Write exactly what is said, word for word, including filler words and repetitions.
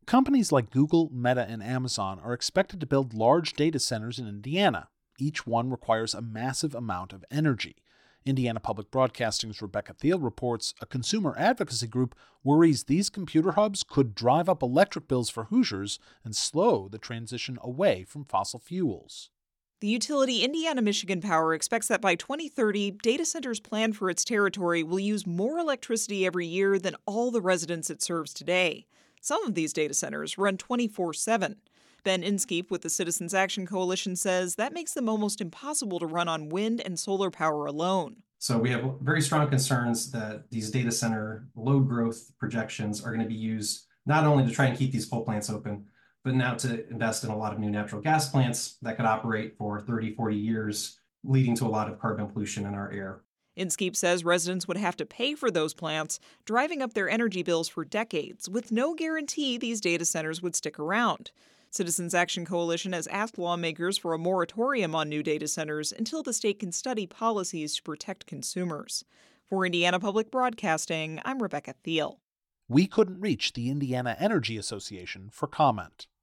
Companies like Google, Meta, and Amazon are expected to build large data centers in Indiana. Each one requires a massive amount of energy. Indiana Public Broadcasting's Rebecca Thiel reports a consumer advocacy group worries these computer hubs could drive up electric bills for Hoosiers and slow the transition away from fossil fuels. The utility Indiana Michigan Power expects that by twenty thirty, data centers planned for its territory will use more electricity every year than all the residents it serves today. Some of these data centers run twenty-four seven. Ben Inskeep with the Citizens Action Coalition says that makes them almost impossible to run on wind and solar power alone. So we have very strong concerns that these data center load growth projections are going to be used not only to try and keep these coal plants open, but now to invest in a lot of new natural gas plants that could operate for thirty, forty years, leading to a lot of carbon pollution in our air. Inskeep says residents would have to pay for those plants, driving up their energy bills for decades, with no guarantee these data centers would stick around. Citizens Action Coalition has asked lawmakers for a moratorium on new data centers until the state can study policies to protect consumers. For Indiana Public Broadcasting, I'm Rebecca Thiel. We couldn't reach the Indiana Energy Association for comment.